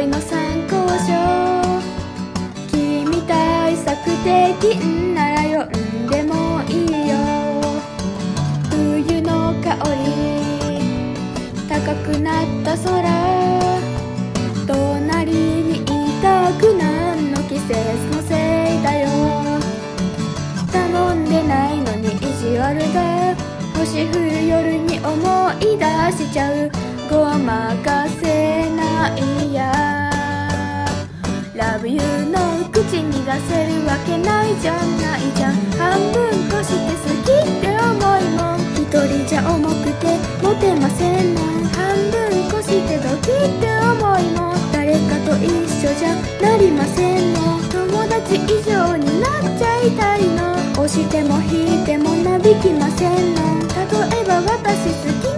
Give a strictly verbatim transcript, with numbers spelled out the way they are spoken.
恋の参考書。君対策できんなら読んでもいいよ。冬の香り、高くなった空、隣にいたくなんの季節のせいだよ。頼んでないのに意地悪だ。星降る夜に思い出しちゃう。ごまかせないや。 Love you の口に出せるわけないじゃないじゃん。半分こして好きって思いも一人じゃ重くて持てませんの。半分こしてドキって思いも誰かと一緒じゃなりませんの。友達以上になっちゃいたいの。押しても引いてもなびきませんの。例えば私好き